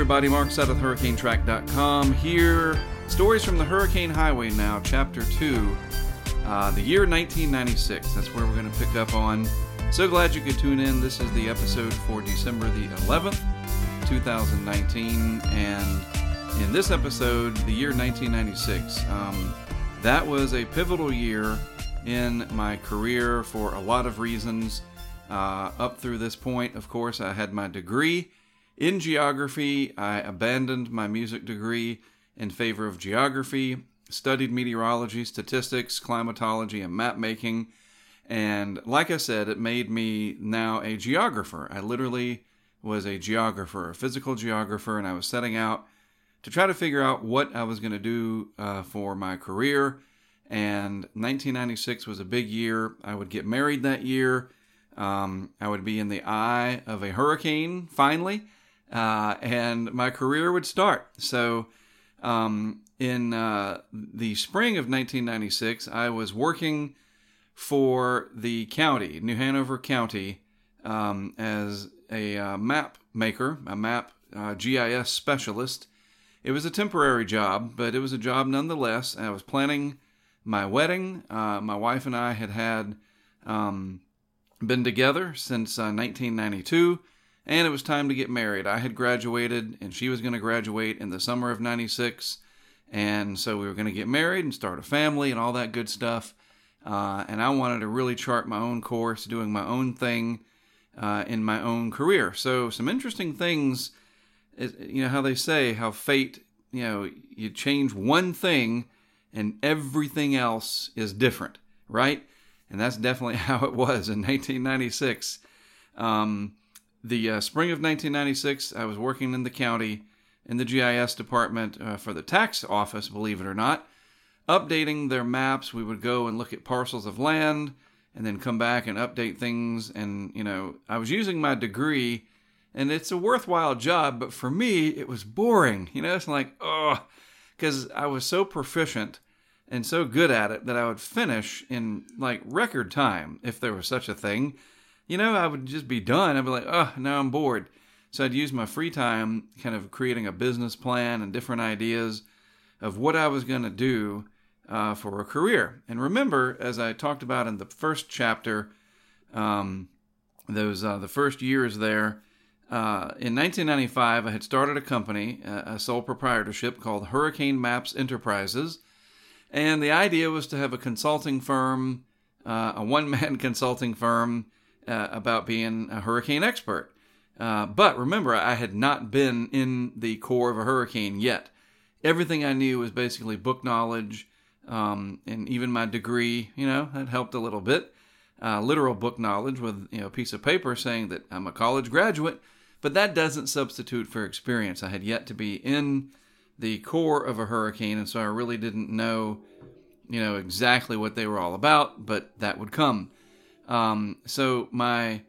everybody. Mark Sutton with HurricaneTrack.com here. Stories from the Hurricane Highway now, Chapter 2, the year 1996. That's where we're going to pick up on. So glad you could tune in. This is the episode for December the 11th, 2019. And in this episode, the year 1996, that was a pivotal year in my career for a lot of reasons. Up through this point, of course, I had my degree in geography. I abandoned my music degree in favor of geography, studied meteorology, statistics, climatology, and map making. And like I said, it made me now a geographer. I literally was a geographer, a physical geographer, and I was setting out to try to figure out what I was going to do for my career. And 1996 was a big year. I would get married that year. I would be in the eye of a hurricane, finally. And my career would start. So in the spring of 1996, I was working for the county, New Hanover County, as a map maker, a map GIS specialist. It was a temporary job, but it was a job nonetheless. I was planning my wedding. My wife and I had been together since 1992. And it was time to get married. I had graduated, and she was going to graduate in the summer of 96. And so we were going to get married and start a family and all that good stuff. And I wanted to really chart my own course, doing my own thing in my own career. So some interesting things, you know, how they say, how fate, you know, you change one thing and everything else is different, right? And that's definitely how it was in 1996. The spring of 1996, I was working in the county, in the GIS department for the tax office, believe it or not, updating their maps. We would go and look at parcels of land and then come back and update things. And, you know, I was using my degree, and it's a worthwhile job, but for me, it was boring. You know, it's like, oh, because I was so proficient and so good at it that I would finish in, like, record time, if there was such a thing. You know, I would just be done. I'd be like, oh, now I'm bored. So I'd use my free time kind of creating a business plan and different ideas of what I was going to do for a career. And remember, as I talked about in the first chapter, the first years there, in 1995, I had started a company, a sole proprietorship called Hurricane Maps Enterprises. And the idea was to have a consulting firm, a one-man consulting firm, about being a hurricane expert. But remember, I had not been in the core of a hurricane yet. Everything I knew was basically book knowledge, and even my degree, you know, had helped a little bit. Literal book knowledge with, you know, a piece of paper saying that I'm a college graduate, but that doesn't substitute for experience. I had yet to be in the core of a hurricane, and so I really didn't know, you know, exactly what they were all about, but that would come. So my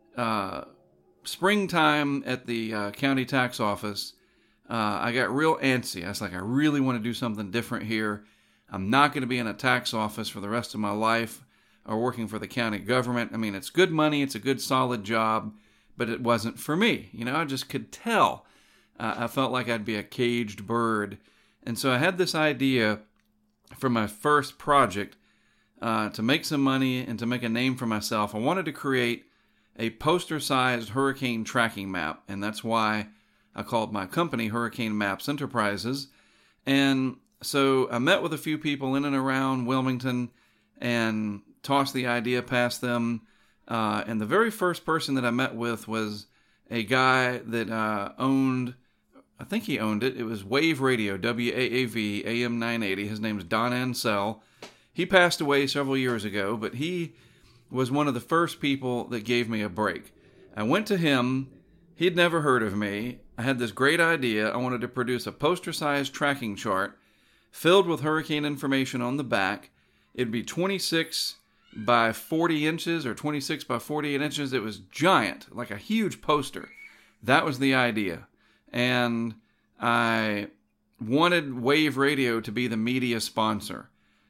springtime at the county tax office, I got real antsy. I was like, I really want to do something different here. I'm not going to be in a tax office for the rest of my life or working for the county government. I mean, it's good money. It's a good, solid job, but it wasn't for me. You know, I just could tell. I felt like I'd be a caged bird. And so I had this idea for my first project. To make some money and to make a name for myself, I wanted to create a poster-sized hurricane tracking map, and that's why I called my company Hurricane Maps Enterprises. And so I met with a few people in and around Wilmington and tossed the idea past them. And the very first person that I met with was a guy that owned, I think he owned it. It was Wave Radio, WAAV, AM 980. His name's Don Ansell. He passed away several years ago, but he was one of the first people that gave me a break. I went to him. He'd never heard of me. I had this great idea. I wanted to produce a poster-sized tracking chart filled with hurricane information on the back. It'd be 26 by 40 inches or 26 by 48 inches. It was giant, like a huge poster. That was the idea. And I wanted Wave Radio to be the media sponsor.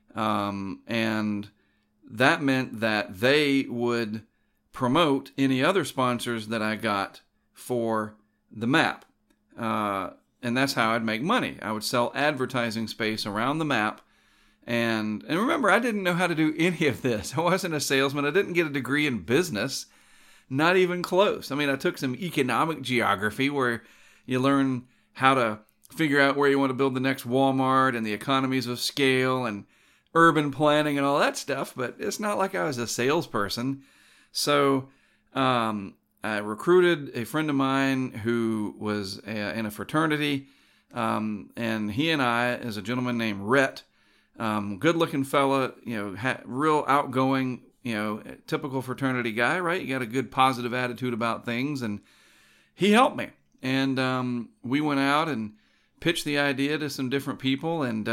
And that meant that they would promote any other sponsors that I got for the map. And that's how I'd make money. I would sell advertising space around the map. And remember, I didn't know how to do any of this. I wasn't a salesman. I didn't get a degree in business. Not even close. I mean, I took some economic geography where you learn how to figure out where you want to build the next Walmart and the economies of scale and urban planning and all that stuff. But it's not like I was a salesperson. So I recruited a friend of mine who was in a fraternity. And he and I, as a gentleman named Rhett, good-looking fella, real outgoing, typical fraternity guy, right? You got a good positive attitude about things, and he helped me. And we went out and pitched the idea to some different people, and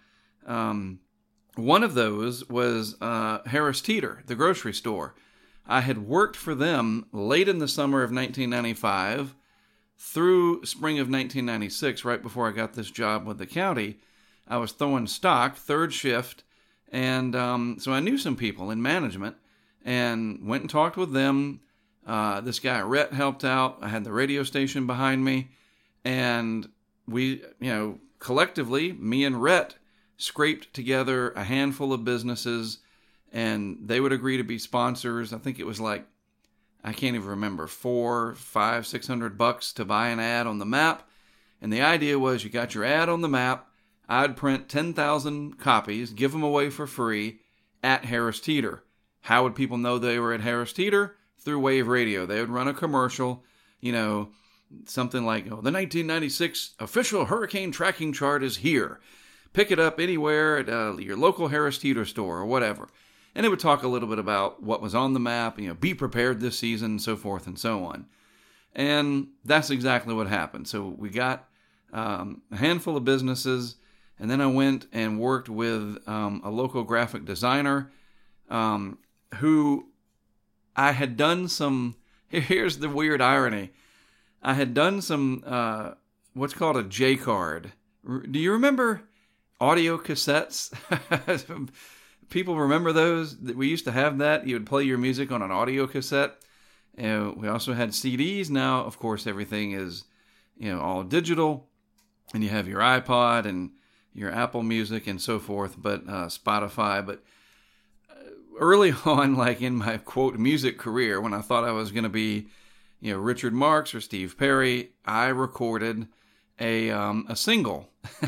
one of those was Harris Teeter, the grocery store. I had worked for them late in the summer of 1995 through spring of 1996, right before I got this job with the county. I was throwing stock, third shift, and so I knew some people in management and went and talked with them. This guy, Rhett, helped out. I had the radio station behind me, and we, collectively, me and Rhett scraped together a handful of businesses, and they would agree to be sponsors. I think it was like, I can't even remember, $400, $500, $600 to buy an ad on the map. And the idea was you got your ad on the map, I'd print 10,000 copies, give them away for free at Harris Teeter. How would people know they were at Harris Teeter? Through Wave Radio. They would run a commercial, something like, the 1996 official hurricane tracking chart is here. Pick it up anywhere at your local Harris Teeter store or whatever. And it would talk a little bit about what was on the map, be prepared this season, so forth and so on. And that's exactly what happened. So we got a handful of businesses, and then I went and worked with a local graphic designer who I had done some, here's the weird irony. I had done some, what's called a J card. Do you remember audio cassettes? People remember those? We used to have that. You would play your music on an audio cassette. We also had CDs. Now, of course, everything is, all digital. And you have your iPod and your Apple Music and so forth, but Spotify. But early on, like in my, quote, music career, when I thought I was going to be, Richard Marx or Steve Perry, I recorded a single.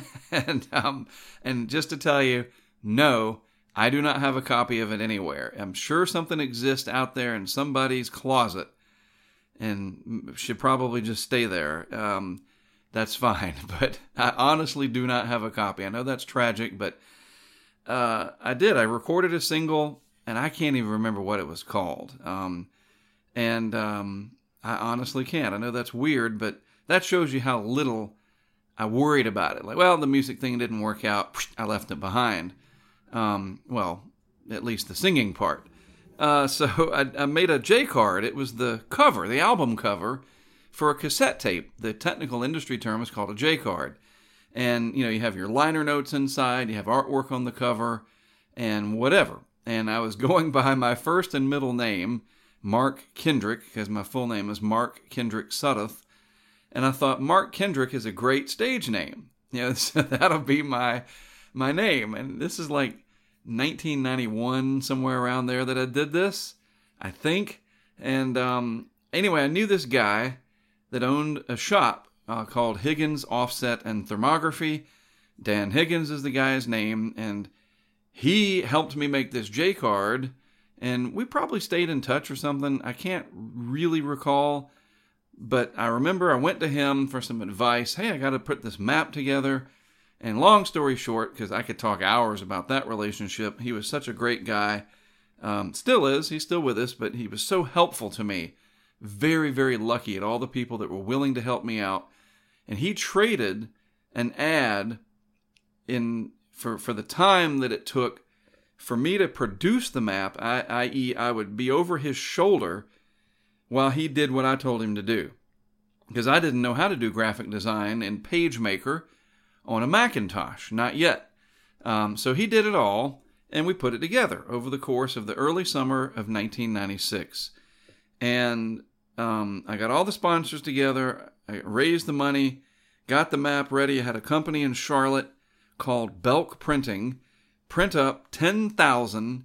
And just to tell you, no, I do not have a copy of it anywhere. I'm sure something exists out there in somebody's closet and should probably just stay there. That's fine. But I honestly do not have a copy. I know that's tragic, but I did. I recorded a single, and I can't even remember what it was called. I honestly can't. I know that's weird, but that shows you how little I worried about it. Like, well, the music thing didn't work out. I left it behind. Well, at least the singing part. So I made a J card. It was the cover, the album cover for a cassette tape. The technical industry term is called a J card. And, you have your liner notes inside, you have artwork on the cover, and whatever. And I was going by my first and middle name, Mark Kendrick, because my full name is Mark Kendrick Sudduth. And I thought Mark Kendrick is a great stage name. So that'll be my name. And this is like 1991, somewhere around there that I did this, I think. And anyway, I knew this guy that owned a shop called Higgins Offset and Thermography. Dan Higgins is the guy's name, and he helped me make this J card, and we probably stayed in touch or something. I can't really recall, but I remember I went to him for some advice. Hey, I got to put this map together. And long story short, because I could talk hours about that relationship, he was such a great guy. Still is. He's still with us, but he was so helpful to me. Very, very lucky at all the people that were willing to help me out. And he traded an ad for the time that it took for me to produce the map, i.e. I would be over his shoulder while he did what I told him to do. Because I didn't know how to do graphic design in PageMaker on a Macintosh, not yet. So he did it all, and we put it together over the course of the early summer of 1996. And I got all the sponsors together, I raised the money, got the map ready. I had a company in Charlotte called Belk Printing print up 10,000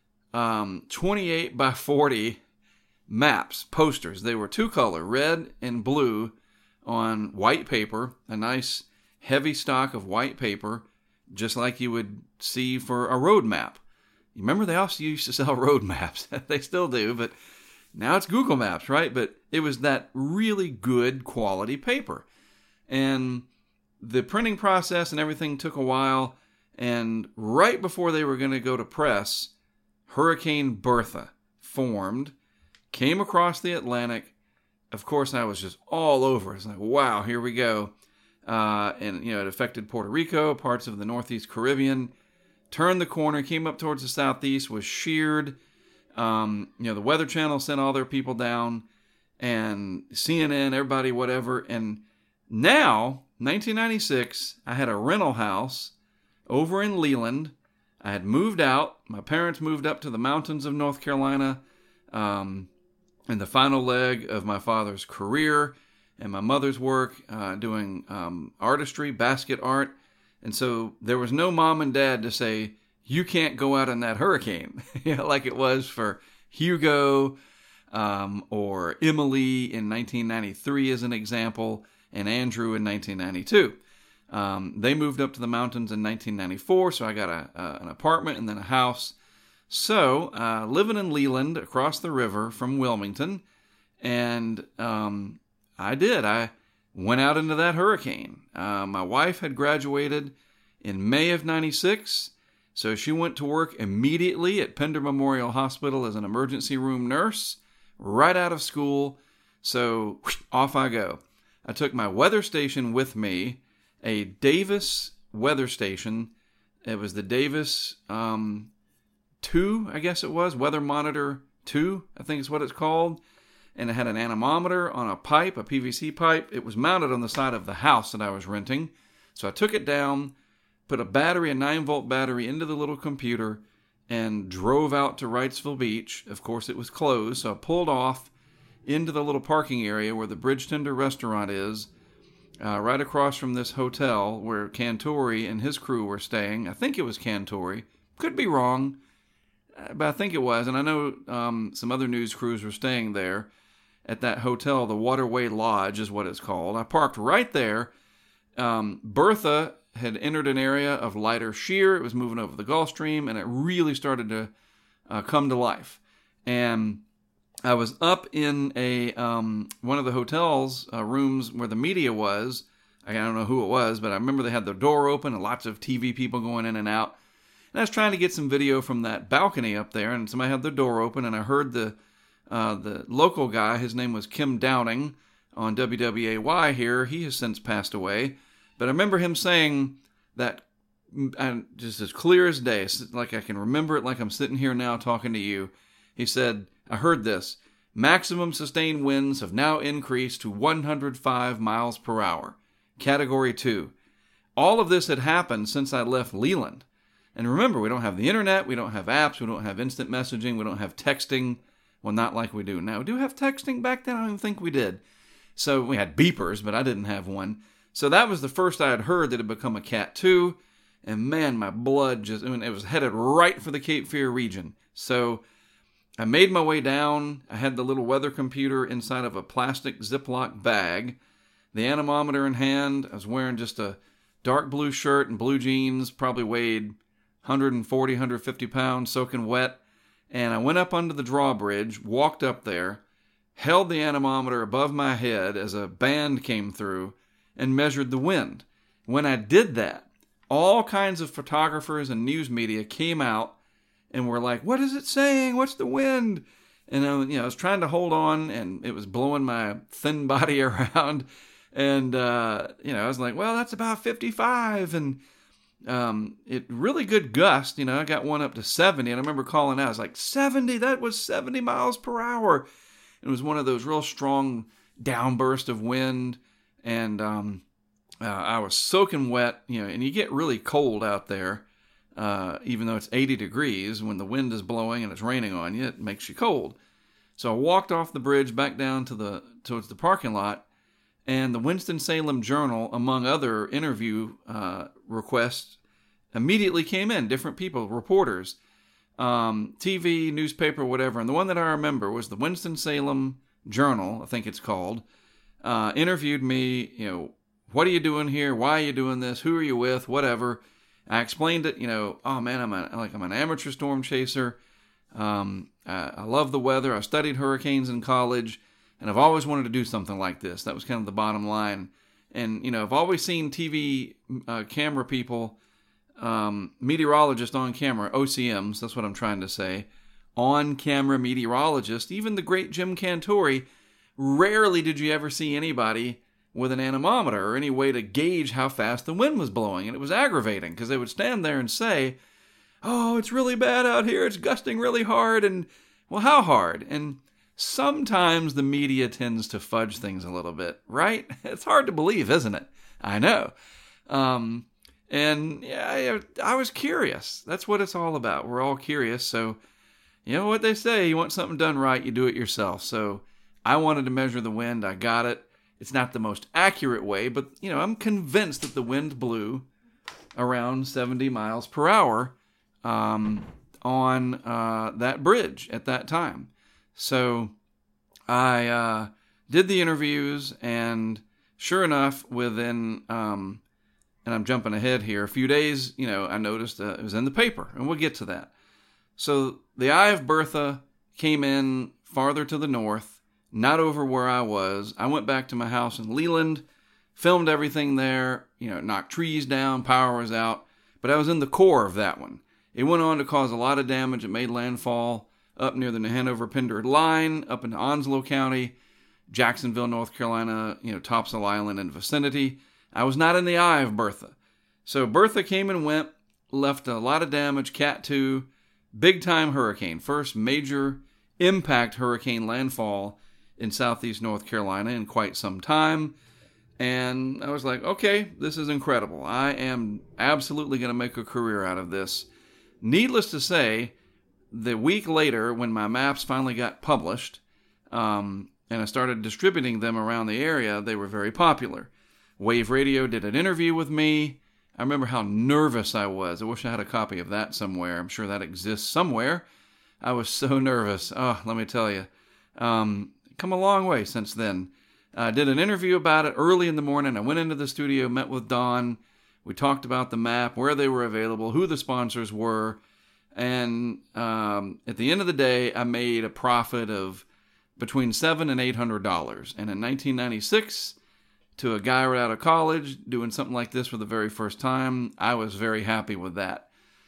28 by 40 maps, posters. They were two color, red and blue, on white paper, a nice heavy stock of white paper, just like you would see for a road map. You remember they also used to sell road maps. They still do, but now it's Google Maps, right? But it was that really good quality paper. And the printing process and everything took a while. And right before they were going to go to press, Hurricane Bertha formed, came across the Atlantic. Of course, I was just all over. It's like, wow, here we go. And, it affected Puerto Rico, parts of the Northeast Caribbean. Turned the corner, came up towards the southeast, was sheared. The Weather Channel sent all their people down, and CNN, everybody, whatever. And now, 1996, I had a rental house over in Leland. I had moved out. My parents moved up to the mountains of North Carolina in the final leg of my father's career and my mother's work doing artistry, basket art. And so there was no mom and dad to say, you can't go out in that hurricane, like it was for Hugo or Emily in 1993 as an example, and Andrew in 1992. They moved up to the mountains in 1994, so I got an apartment and then a house. So, living in Leland, across the river from Wilmington, and I went out into that hurricane. My wife had graduated in May of 96, so she went to work immediately at Pender Memorial Hospital as an emergency room nurse, right out of school. So, off I go. I took my weather station with me, a Davis weather station. It was the Davis 2, I guess it was, Weather Monitor 2, I think is what it's called. And it had an anemometer on a pipe, a PVC pipe. It was mounted on the side of the house that I was renting. So I took it down, put a 9-volt battery into the little computer, and drove out to Wrightsville Beach. Of course, it was closed, so I pulled off into the little parking area where the Bridge Tender restaurant is, right across from this hotel where Cantori and his crew were staying. I think it was Cantori. Could be wrong, but I think it was. And I know some other news crews were staying there at that hotel. The Waterway Lodge is what it's called. I parked right there. Bertha had entered an area of lighter shear. It was moving over the Gulf Stream, and it really started to come to life. And I was up in a one of the hotel's rooms where the media was. I don't know who it was, but I remember they had the door open and lots of TV people going in and out. And I was trying to get some video from that balcony up there, and somebody had the door open, and I heard the local guy, his name was Kim Downing, on WWAY here. He has since passed away. But I remember him saying that, just as clear as day, like I can remember it like I'm sitting here now talking to you. He said, I heard this, maximum sustained winds have now increased to 105 miles per hour, Category 2. All of this had happened since I left Leland. And remember, we don't have the internet, we don't have apps, we don't have instant messaging, we don't have texting. Well, not like we do now. We do have texting. Back then, I don't even think we did. So we had beepers, but I didn't have one. So that was the first I had heard that it had become a Cat 2. And man, my blood it was headed right for the Cape Fear region. So I made my way down. I had the little weather computer inside of a plastic Ziploc bag, the anemometer in hand. I was wearing just a dark blue shirt and blue jeans, probably weighed 140, 150 pounds, soaking wet. And I went up under the drawbridge, walked up there, held the anemometer above my head as a band came through, and measured the wind. When I did that, all kinds of photographers and news media came out and were like, what is it saying? What's the wind? And I was trying to hold on, and it was blowing my thin body around. And, I was like, well, that's about 55. And it really good gust. I got one up to 70, and I remember calling out. I was like, 70? That was 70 miles per hour. It was one of those real strong downbursts of wind, and I was soaking wet, and you get really cold out there, even though it's 80 degrees. When the wind is blowing and it's raining on you, it makes you cold. So I walked off the bridge back down towards the parking lot, And the Winston-Salem Journal, among other interview requests, immediately came in. Different people, reporters, TV, newspaper, whatever. And the one that I remember was the Winston-Salem Journal, I think it's called, interviewed me, what are you doing here? Why are you doing this? Who are you with? Whatever. I explained it, oh man, I'm an amateur storm chaser. I love the weather. I studied hurricanes in college, and I've always wanted to do something like this. That was kind of the bottom line. And, I've always seen TV camera people, meteorologists on camera, OCMs, that's what I'm trying to say, on-camera meteorologists, even the great Jim Cantore. Rarely did you ever see anybody with an anemometer or any way to gauge how fast the wind was blowing. And it was aggravating because they would stand there and say, oh, it's really bad out here. It's gusting really hard. And, well, how hard? And sometimes the media tends to fudge things a little bit, right? It's hard to believe, isn't it? I know. And yeah, I was curious. That's what it's all about. We're all curious. So, you know what they say, you want something done right, you do it yourself. So I wanted to measure the wind. I got it. It's not the most accurate way, but, I'm convinced that the wind blew around 70 miles per hour on that bridge at that time. So I did the interviews, and sure enough, within, and I'm jumping ahead here, a few days, I noticed it was in the paper, and we'll get to that. So the Eye of Bertha came in farther to the north, not over where I was. I went back to my house in Leland, filmed everything there, knocked trees down, power was out, but I was in the core of that one. It went on to cause a lot of damage. It made landfall up near the New Hanover-Pender line, up into Onslow County, Jacksonville, North Carolina, Topsail Island and vicinity. I was not in the eye of Bertha. So Bertha came and went, left a lot of damage, Cat 2, big-time hurricane, first major impact hurricane landfall in southeast North Carolina in quite some time. And I was like, okay, this is incredible. I am absolutely going to make a career out of this. Needless to say, the week later, when my maps finally got published, and I started distributing them around the area, they were very popular. Wave Radio did an interview with me. I remember how nervous I was. I wish I had a copy of that somewhere. I'm sure that exists somewhere. I was so nervous. Oh, let me tell you. Come a long way since then. I did an interview about it early in the morning. I went into the studio, met with Don. We talked about the map, where they were available, who the sponsors were. And at the end of the day, I made a profit of between $700 and $800. And in 1996, to a guy right out of college doing something like this for the very first time, I was very happy with that.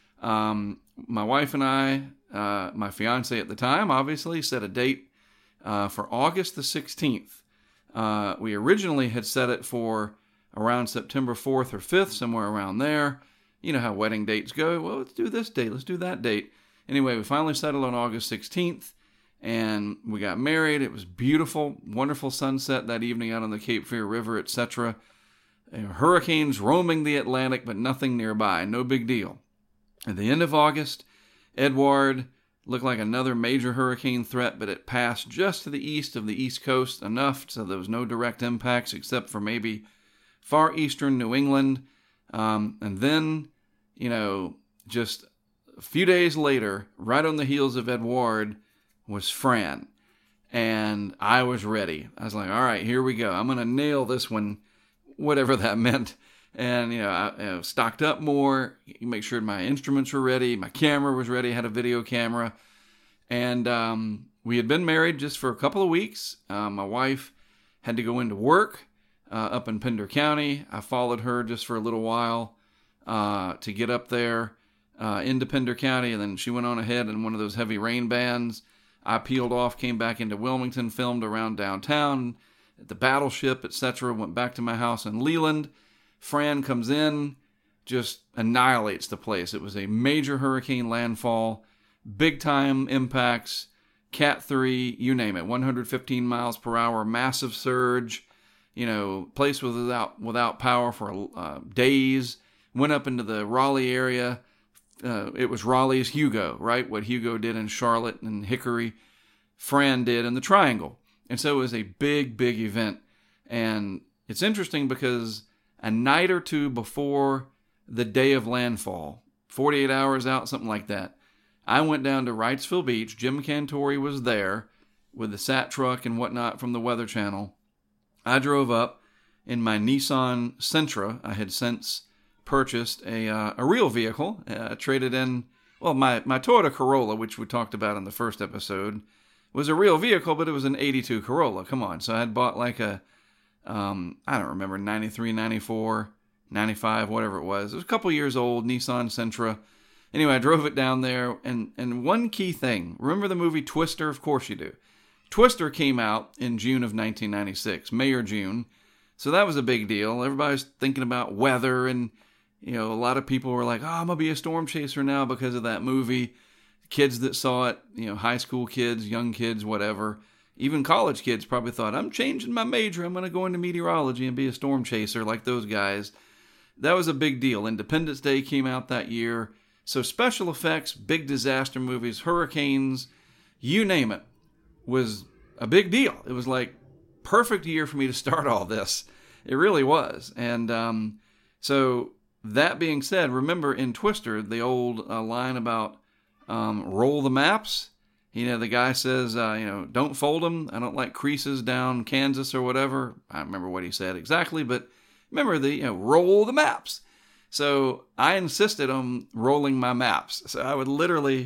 My wife and I, my fiance at the time, obviously, set a date for August the 16th. We originally had set it for around September 4th or 5th, somewhere around there. You know how wedding dates go. Well, let's do this date. Let's do that date. Anyway, we finally settled on August 16th, and we got married. It was beautiful, wonderful sunset that evening out on the Cape Fear River, etc. Hurricanes roaming the Atlantic, but nothing nearby. No big deal. At the end of August, Edward looked like another major hurricane threat, but it passed just to the east of the East Coast, enough so there was no direct impacts except for maybe far eastern New England. And then, just a few days later, right on the heels of Edward, was Fran. And I was ready. I was like, all right, here we go. I'm going to nail this one, whatever that meant. And, I stocked up more, make sure my instruments were ready, my camera was ready, I had a video camera. And we had been married just for a couple of weeks. My wife had to go into work up in Pender County. I followed her just for a little while to get up there into Pender County, and then she went on ahead in one of those heavy rain bands. I peeled off, came back into Wilmington, filmed around downtown, at the Battleship, etc., went back to my house in Leland. Fran comes in, just annihilates the place. It was a major hurricane landfall, big-time impacts, Cat 3, you name it, 115 miles per hour, massive surge, place was without power for days, went up into the Raleigh area. It was Raleigh's Hugo, right? What Hugo did in Charlotte and Hickory, Fran did in the Triangle. And so it was a big, big event. And it's interesting because a night or two before the day of landfall, 48 hours out, something like that, I went down to Wrightsville Beach. Jim Cantore was there with the SAT truck and whatnot from the Weather Channel. I drove up in my Nissan Sentra. I had since purchased a real vehicle, traded in, well, my Toyota Corolla, which we talked about in the first episode, was a real vehicle, but it was an 82 Corolla. Come on. So I had bought like a, I don't remember, 93, 94, 95, whatever it was. It was a couple years old, Nissan Sentra. Anyway, I drove it down there, and one key thing, remember the movie Twister? Of course you do. Twister came out in June of 1996, May or June, so that was a big deal. Everybody's thinking about weather, and a lot of people were like, oh, I'm going to be a storm chaser now because of that movie. Kids that saw it, high school kids, young kids, whatever, even college kids probably thought, I'm changing my major, I'm going to go into meteorology and be a storm chaser like those guys. That was a big deal. Independence Day came out that year. So special effects, big disaster movies, hurricanes, you name it, was a big deal. It was like perfect year for me to start all this. It really was. And so that being said, remember in Twister, the old line about roll the maps? The guy says, don't fold them. I don't like creases down Kansas or whatever. I don't remember what he said exactly, but remember roll the maps. So I insisted on rolling my maps. So I would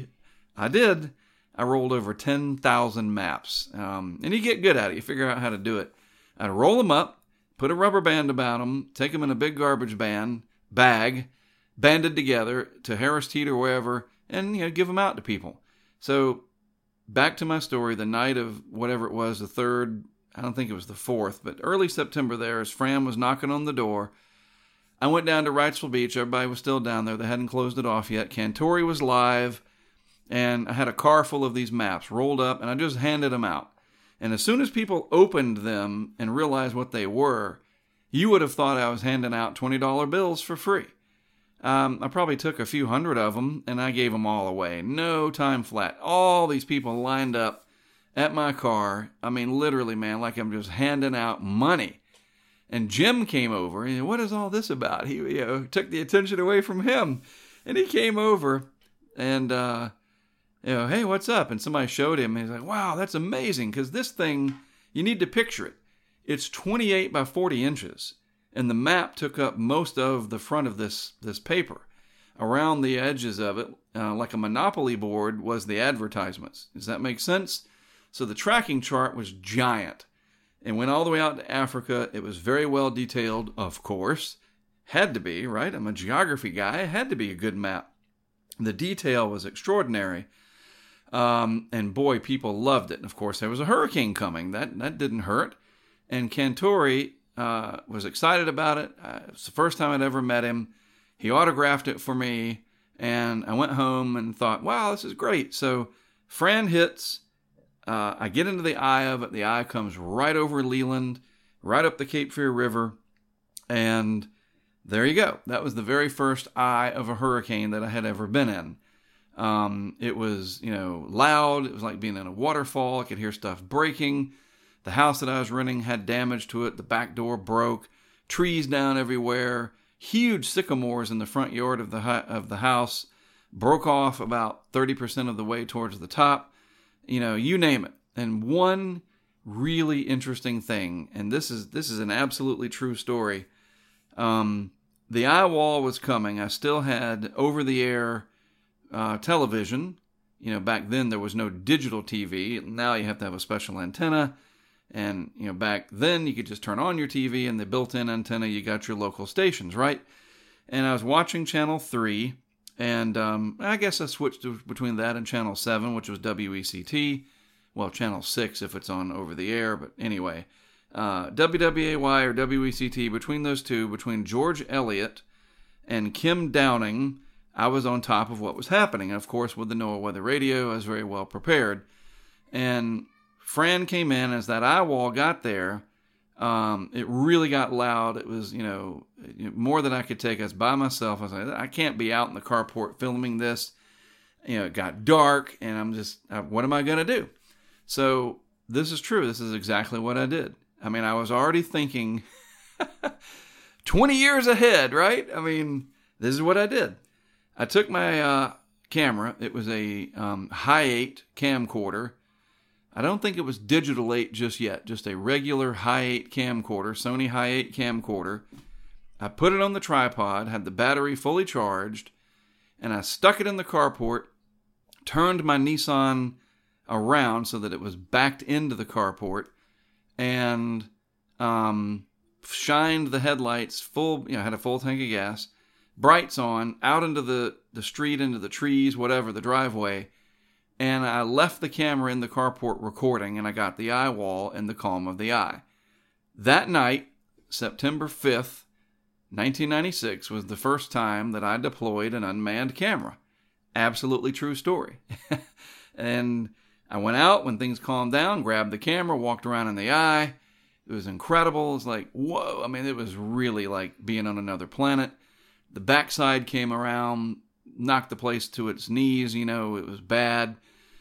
I rolled over 10,000 maps. And you get good at it. You figure out how to do it. I'd roll them up, put a rubber band about them, take them in a big garbage bag, banded together to Harris Teeter or wherever, and give them out to people. So back to my story, the night of whatever it was, the 3rd, I don't think it was the 4th, but early September there, as Fran was knocking on the door, I went down to Wrightsville Beach. Everybody was still down there. They hadn't closed it off yet. Cantore was live, and I had a car full of these maps rolled up, and I just handed them out. And as soon as people opened them and realized what they were, you would have thought I was handing out $20 bills for free. I probably took a few hundred of them, and I gave them all away. No time flat. All these people lined up at my car. I mean, literally, man, like I'm just handing out money. And Jim came over, and what is all this about? He took the attention away from him. And he came over, and, hey, what's up? And somebody showed him, and he's like, wow, that's amazing, because this thing, you need to picture it. It's 28 by 40 inches, and the map took up most of the front of this paper. Around the edges of it, like a Monopoly board, was the advertisements. Does that make sense? So the tracking chart was giant. And went all the way out to Africa. It was very well detailed, of course. Had to be, right? I'm a geography guy. It had to be a good map. The detail was extraordinary. And boy, people loved it. And of course, there was a hurricane coming. That didn't hurt. And Cantore was excited about it. It was the first time I'd ever met him. He autographed it for me. And I went home and thought, wow, this is great. So Fran hits. I get into the eye of it. The eye comes right over Leland, right up the Cape Fear River. And there you go. That was the very first eye of a hurricane that I had ever been in. It was, loud. It was like being in a waterfall. I could hear stuff breaking. The house that I was renting had damage to it. The back door broke. Trees down everywhere. Huge sycamores in the front yard of the house. Broke off about 30% of the way towards the top. You name it. And one really interesting thing, and this is an absolutely true story. The eye wall was coming. I still had over-the-air television. Back then there was no digital TV. Now you have to have a special antenna. And, back then you could just turn on your TV and the built-in antenna, you got your local stations, right? And I was watching Channel 3. And I guess I switched between that and Channel 7, which was WECT. Well, Channel 6 if it's on over the air. But anyway, WWAY or WECT, between those two, between George Elliott and Kim Downing, I was on top of what was happening. And of course, with the NOAA Weather Radio, I was very well prepared. And Fran came in. As that eye wall got there, it really got loud. It was, more than I could take. I was by myself. I was like, I can't be out in the carport filming this. It got dark, and I'm just, what am I going to do? So this is true. This is exactly what I did. I mean, I was already thinking 20 years ahead, right? I mean, this is what I did. I took my camera. It was a Hi8 camcorder. I don't think it was Digital 8 just yet, just a regular Hi8 camcorder, Sony Hi8 camcorder. I put it on the tripod, had the battery fully charged, and I stuck it in the carport, turned my Nissan around so that it was backed into the carport, and shined the headlights full, had a full tank of gas, brights on, out into the street, into the trees, whatever, the driveway, and I left the camera in the carport recording, and I got the eye wall in the calm of the eye. That night, September 5th, 1996, was the first time that I deployed an unmanned camera. Absolutely true story. And I went out when things calmed down, grabbed the camera, walked around in the eye. It was incredible. It was like, whoa. I mean, it was really like being on another planet. The backside came around, knocked the place to its knees. It was bad.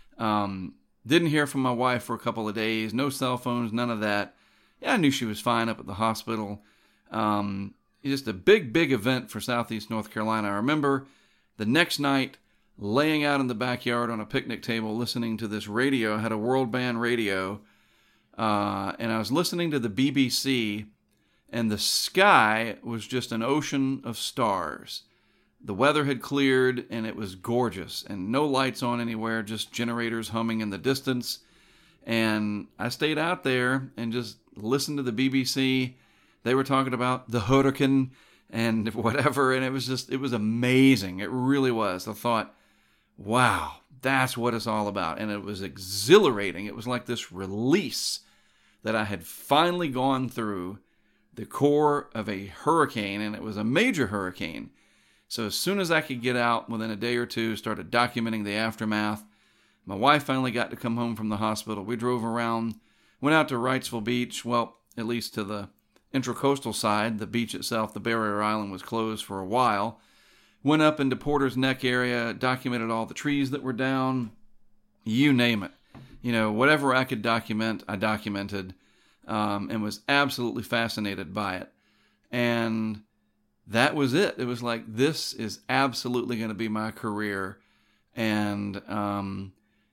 Didn't hear from my wife for a couple of days. No cell phones, none of that. Yeah, I knew she was fine up at the hospital. Just a big, big event for Southeast North Carolina. I remember the next night laying out in the backyard on a picnic table listening to this radio. I had a world band radio, and I was listening to the BBC, and the sky was just an ocean of stars. The weather had cleared, and it was gorgeous, and no lights on anywhere, just generators humming in the distance. And I stayed out there and just listened to the BBC. They were talking about the hurricane and whatever, and it was amazing. It really was. I thought, wow, that's what it's all about. And it was exhilarating. It was like this release that I had finally gone through the core of a hurricane, and it was a major hurricane. So as soon as I could get out, within a day or two, started documenting the aftermath. My wife finally got to come home from the hospital. We drove around, went out to Wrightsville Beach, well, at least to the intracoastal side. The beach itself, the barrier island, was closed for a while. Went up into Porter's Neck area, documented all the trees that were down, you name it. Whatever I could document, I documented, and was absolutely fascinated by it. And that was it. It was like, this is absolutely going to be my career. And, the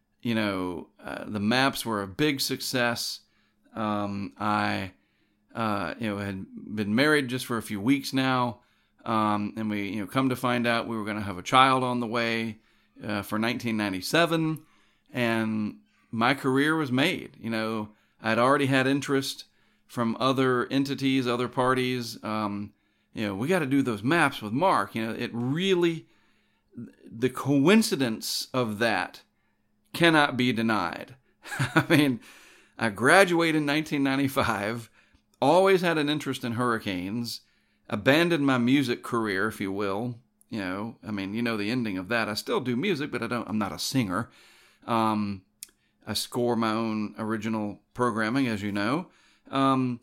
maps were a big success. I had been married just for a few weeks now. And we, come to find out we were going to have a child on the way, for 1997. And my career was made. I'd already had interest from other entities, other parties. We got to do those maps with Mark. It really, the coincidence of that cannot be denied. I mean, I graduated in 1995, always had an interest in hurricanes, abandoned my music career, if you will. The ending of that. I still do music, but I'm not a singer. I score my own original programming, as you know. And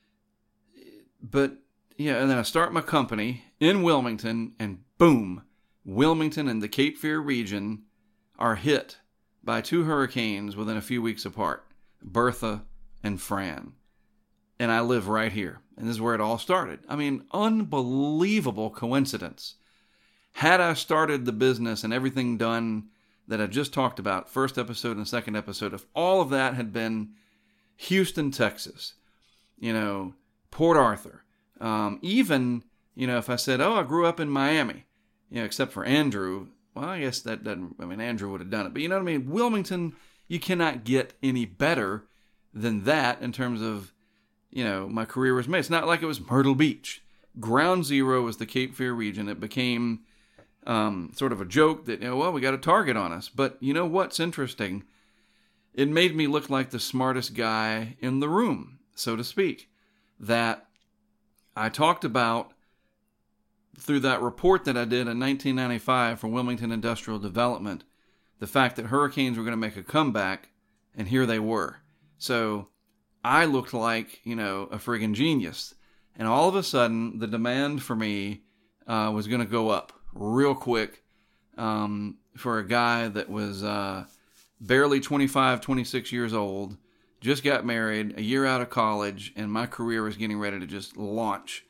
then I start my company in Wilmington, and boom, Wilmington and the Cape Fear region are hit by two hurricanes within a few weeks apart, Bertha and Fran. And I live right here. And this is where it all started. I mean, unbelievable coincidence. Had I started the business and everything done that I just talked about, first episode and second episode, if all of that had been Houston, Texas, Port Arthur, even, if I said, I grew up in Miami, except for Andrew, well, I guess that doesn't, Andrew would have done it. But you know what I mean? Wilmington, you cannot get any better than that in terms of, my career was made. It's not like it was Myrtle Beach. Ground zero was the Cape Fear region. It became sort of a joke that, we got a target on us. But you know what's interesting? It made me look like the smartest guy in the room, so to speak. That I talked about through that report that I did in 1995 for Wilmington Industrial Development, the fact that hurricanes were going to make a comeback, and here they were. So I looked like, a friggin' genius. And all of a sudden, the demand for me was going to go up real quick for a guy that was barely 25, 26 years old, just got married, a year out of college, and my career was getting ready to just launch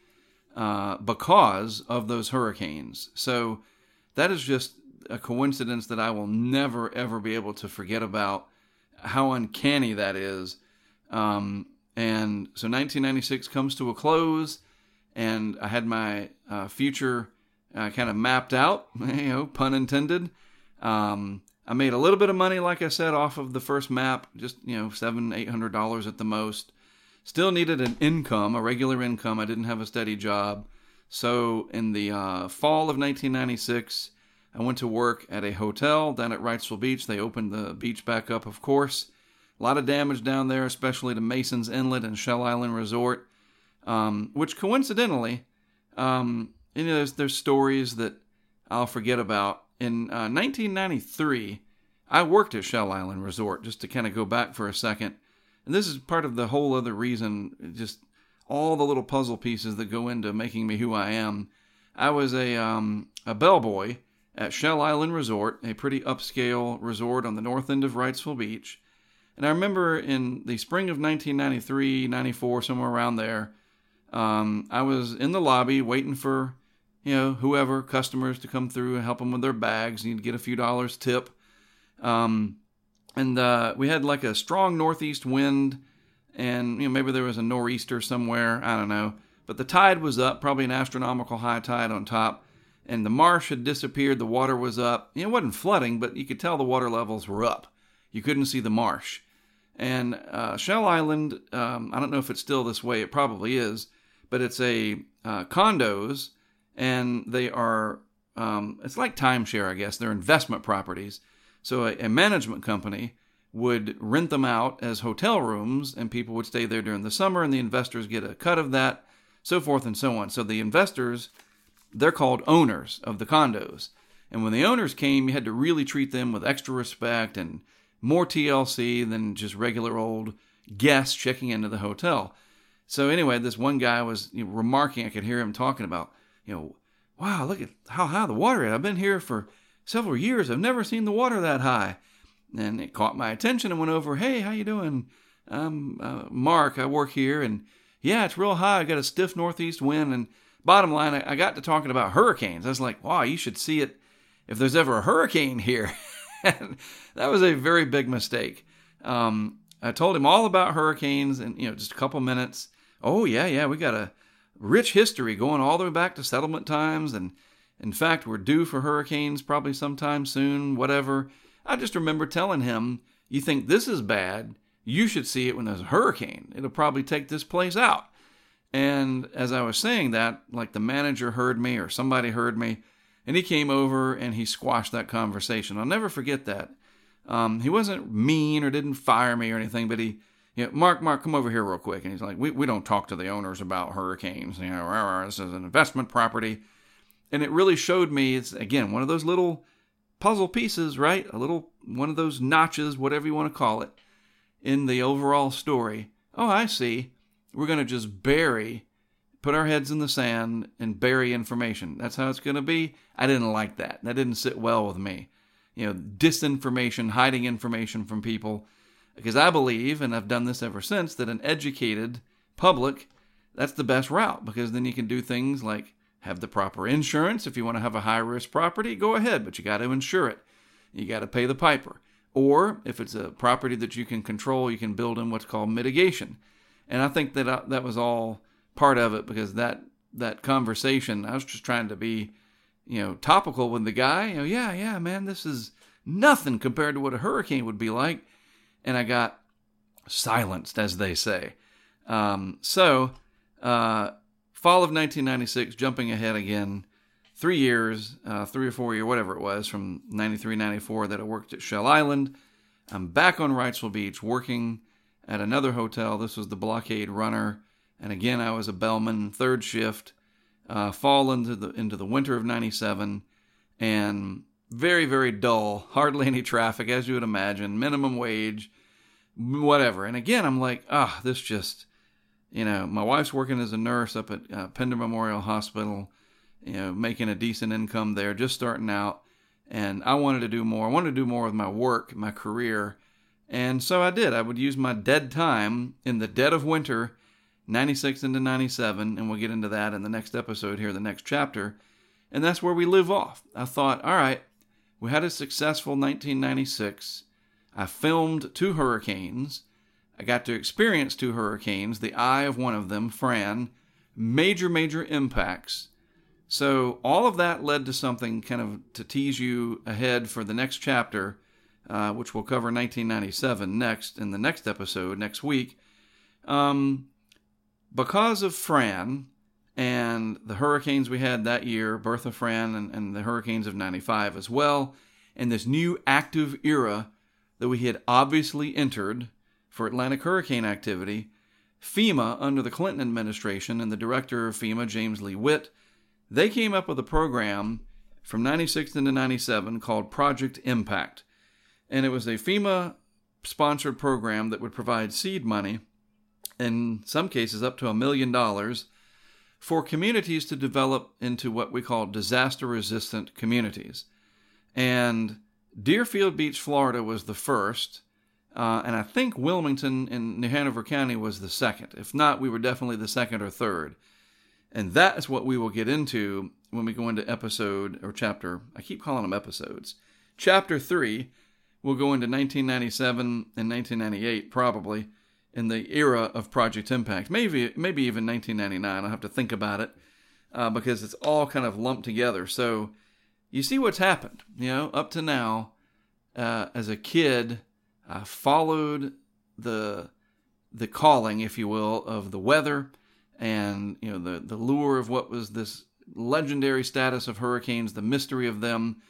because of those hurricanes. So that is just a coincidence that I will never, ever be able to forget about how uncanny that is. And so 1996 comes to a close, and I had my future kind of mapped out, pun intended. I made a little bit of money, like I said, off of the first map, just, $700-800 at the most. Still needed an income, a regular income. I didn't have a steady job. So in the fall of 1996, I went to work at a hotel down at Wrightsville Beach. They opened the beach back up, of course. A lot of damage down there, especially to Mason's Inlet and Shell Island Resort, which coincidentally, there's stories that I'll forget about. In 1993, I worked at Shell Island Resort, just to kind of go back for a second. And this is part of the whole other reason, just all the little puzzle pieces that go into making me who I am. I was a bellboy at Shell Island Resort, a pretty upscale resort on the north end of Wrightsville Beach. And I remember in the spring of 1993, 94, somewhere around there, I was in the lobby waiting for whoever, customers to come through and help them with their bags. You'd get a few dollars tip. And we had like a strong northeast wind, and maybe there was a nor'easter somewhere. I don't know. But the tide was up, probably an astronomical high tide on top. And the marsh had disappeared. The water was up. It wasn't flooding, but you could tell the water levels were up. You couldn't see the marsh. And Shell Island, I don't know if it's still this way. It probably is. But it's a condos. And they are, it's like timeshare, I guess. They're investment properties. So a management company would rent them out as hotel rooms, and people would stay there during the summer, and the investors get a cut of that, so forth and so on. So the investors, they're called owners of the condos. And when the owners came, you had to really treat them with extra respect and more TLC than just regular old guests checking into the hotel. So anyway, this one guy was remarking, I could hear him talking about, wow, look at how high the water is. I've been here for several years. I've never seen the water that high. And it caught my attention and went over, hey, how you doing? I'm Mark. I work here. And yeah, it's real high. I got a stiff northeast wind. And bottom line, I got to talking about hurricanes. I was like, wow, you should see it if there's ever a hurricane here. And that was a very big mistake. I told him all about hurricanes in just a couple minutes. Oh, yeah, we got a rich history going all the way back to settlement times, and in fact, we're due for hurricanes probably sometime soon, whatever. I just remember telling him, you think this is bad, you should see it when there's a hurricane. It'll probably take this place out. And as I was saying that, like the manager heard me or somebody heard me, and he came over and he squashed that conversation. I'll never forget that. He wasn't mean or didn't fire me or anything, but he, Mark, come over here real quick. And he's like, we don't talk to the owners about hurricanes. This is an investment property. And it really showed me, it's, again, one of those little puzzle pieces, right? One of those notches, whatever you want to call it, in the overall story. Oh, I see. We're going to just put our heads in the sand and bury information. That's how it's going to be. I didn't like that. That didn't sit well with me. Disinformation, hiding information from people. Because I believe, and I've done this ever since, that an educated public, that's the best route. Because then you can do things like have the proper insurance. If you want to have a high-risk property, go ahead, but you got to insure it. You got to pay the piper. Or if it's a property that you can control, you can build in what's called mitigation. And I think that that was all part of it, because that conversation, I was just trying to be, topical with the guy. Yeah, man, this is nothing compared to what a hurricane would be like. And I got silenced, as they say. Fall of 1996, jumping ahead again, 3 years, 3 or 4 years, whatever it was, from 93, 94 that I worked at Shell Island. I'm back on Wrightsville Beach working at another hotel. This was the Blockade Runner. And again, I was a bellman, third shift, fall into the winter of 97, and very, very dull, hardly any traffic, as you would imagine, minimum wage, whatever. And again, I'm like, this just, my wife's working as a nurse up at Pender Memorial Hospital, making a decent income there, just starting out. And I wanted to do more. I wanted to do more with my work, my career. And so I did. I would use my dead time in the dead of winter, 96 into 97, and we'll get into that in the next episode here, the next chapter. And that's where we live off. I thought, all right, we had a successful 1996. I filmed 2 hurricanes. I got to experience 2 hurricanes, the eye of one of them, Fran, major impacts. So all of that led to something kind of to tease you ahead for the next chapter, which we'll cover 1997 next in the next episode next week. Because of Fran and the hurricanes we had that year, Bertha, Fran, and the hurricanes of 95 as well, and this new active era that we had obviously entered for Atlantic hurricane activity, FEMA, under the Clinton administration and the director of FEMA, James Lee Witt, they came up with a program from 96 into 97 called Project Impact. And it was a FEMA-sponsored program that would provide seed money, in some cases up to $1 million, for communities to develop into what we call disaster-resistant communities. And Deerfield Beach, Florida was the first, and I think Wilmington in New Hanover County was the second. If not, we were definitely the second or third. And that is what we will get into when we go into episode or chapter, I keep calling them episodes. Chapter 3, we'll go into 1997 and 1998 probably, in the era of Project Impact. Maybe even 1999. I'll have to think about it because it's all kind of lumped together. So you see what's happened, up to now. As a kid, I followed the calling, if you will, of the weather and the lure of what was this legendary status of hurricanes, the mystery of them.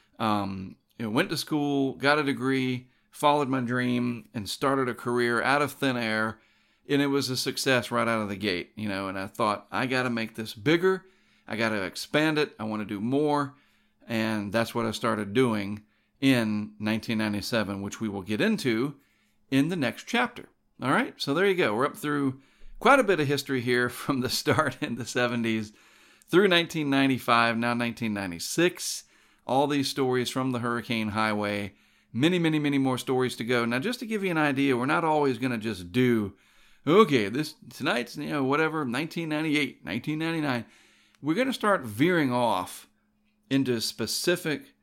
Went to school, got a degree, followed my dream, and started a career out of thin air, and it was a success right out of the gate. And I thought, I got to make this bigger, I got to expand it, I want to do more, and that's what I started doing in 1997, which we will get into in the next chapter. All right, so there you go. We're up through quite a bit of history here from the start in the 70s through 1995, now 1996. All these stories from the Hurricane Highway. Many more stories to go. Now, just to give you an idea, we're not always going to just do, okay, tonight's, 1998, 1999. We're going to start veering off into specific,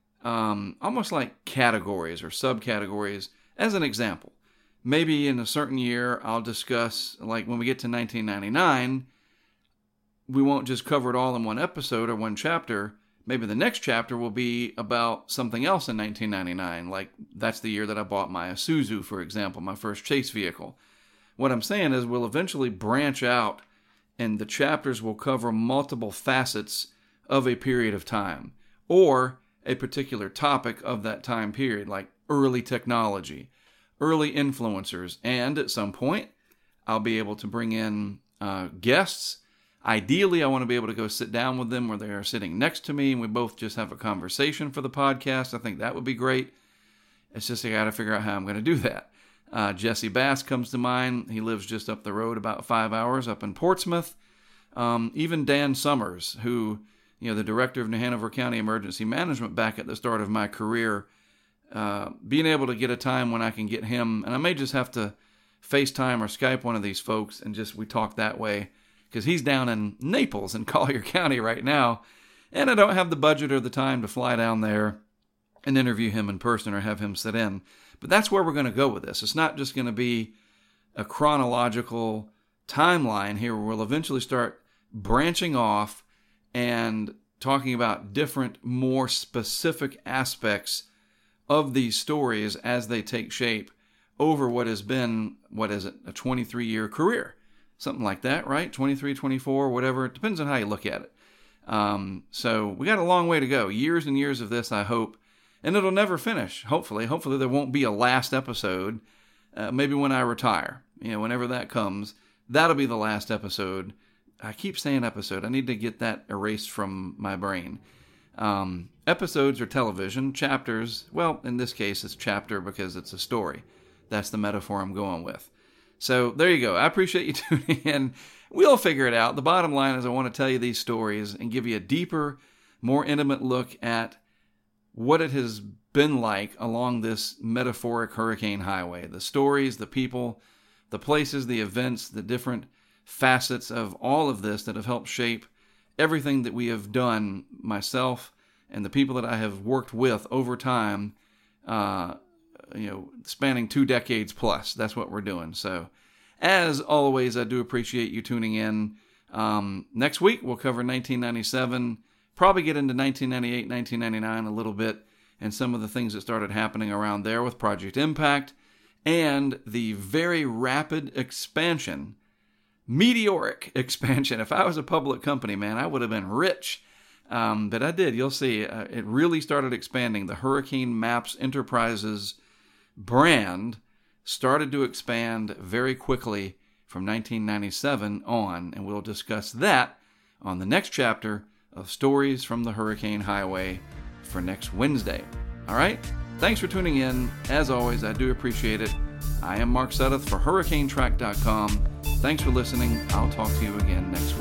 almost like categories or subcategories. As an example, maybe in a certain year, I'll discuss, like when we get to 1999, we won't just cover it all in one episode or one chapter. Maybe the next chapter will be about something else in 1999, like that's the year that I bought my Isuzu, for example, my first chase vehicle. What I'm saying is we'll eventually branch out, and the chapters will cover multiple facets of a period of time, or a particular topic of that time period, like early technology, early influencers, and at some point, I'll be able to bring in guests. Ideally, I want to be able to go sit down with them where they are sitting next to me and we both just have a conversation for the podcast. I think that would be great. It's just I got to figure out how I'm going to do that. Jesse Bass comes to mind. He lives just up the road about 5 hours up in Portsmouth. Even Dan Summers, who, the director of New Hanover County Emergency Management back at the start of my career, being able to get a time when I can get him, and I may just have to FaceTime or Skype one of these folks and we talk that way. Because he's down in Naples in Collier County right now, and I don't have the budget or the time to fly down there and interview him in person or have him sit in. But that's where we're going to go with this. It's not just going to be a chronological timeline here where we'll eventually start branching off and talking about different, more specific aspects of these stories as they take shape over what has been, a 23-year career. Something like that, right? 23, 24, whatever. It depends on how you look at it. So we got a long way to go. Years and years of this, I hope. And it'll never finish, hopefully. Hopefully there won't be a last episode. Maybe when I retire. Whenever that comes, that'll be the last episode. I keep saying episode. I need to get that erased from my brain. Episodes are television. Chapters, well, in this case, it's chapter because it's a story. That's the metaphor I'm going with. So there you go. I appreciate you tuning in. We'll figure it out. The bottom line is I want to tell you these stories and give you a deeper, more intimate look at what it has been like along this metaphoric hurricane highway. The stories, the people, the places, the events, the different facets of all of this that have helped shape everything that we have done, myself and the people that I have worked with over time, spanning 2 decades plus. That's what we're doing. So, as always, I do appreciate you tuning in. Next week, we'll cover 1997, probably get into 1998, 1999 a little bit, and some of the things that started happening around there with Project Impact, and the very rapid expansion, meteoric expansion. If I was a public company, man, I would have been rich. But I did. You'll see. It really started expanding. The Hurricane Maps Enterprises brand started to expand very quickly from 1997 on, and we'll discuss that on the next chapter of Stories from the Hurricane Highway for next Wednesday. All right? Thanks for tuning in. As always, I do appreciate it. I am Mark Sudduth for HurricaneTrack.com. Thanks for listening. I'll talk to you again next week.